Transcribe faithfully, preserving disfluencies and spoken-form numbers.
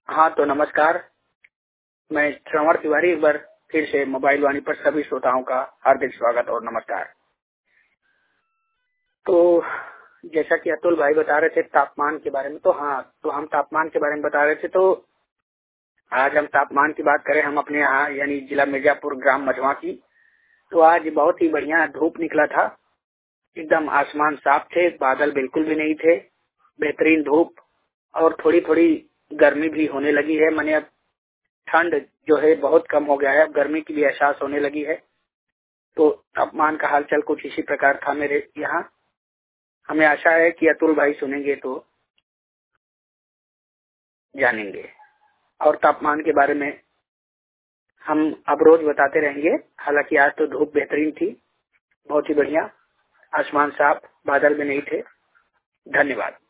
हाँ तो नमस्कार, मैं श्रवण तिवारी एक बार फिर से मोबाइल वाणी पर सभी श्रोताओं का हार्दिक स्वागत और नमस्कार। तो जैसा कि अतुल भाई बता रहे थे तापमान के बारे में, तो हाँ तो हम तापमान के बारे में बता रहे थे। तो आज हम तापमान की बात करें, हम अपने यहाँ यानी जिला मिर्जापुर ग्राम मझवा की, तो आज बहुत ही बढ़िया धूप निकला था। एकदम आसमान साफ थे, बादल बिल्कुल भी नहीं थे, बेहतरीन धूप और थोड़ी थोड़ी गर्मी भी होने लगी है। मैंने अब ठंड जो है बहुत कम हो गया है, अब गर्मी की भी एहसास होने लगी है। तो तापमान का हालचाल कुछ इसी प्रकार था मेरे यहाँ। हमें आशा है कि अतुल भाई सुनेंगे तो जानेंगे, और तापमान के बारे में हम अब रोज बताते रहेंगे। हालांकि आज तो धूप बेहतरीन थी, बहुत ही बढ़िया, आसमान साफ, बादल भी नहीं थे। धन्यवाद।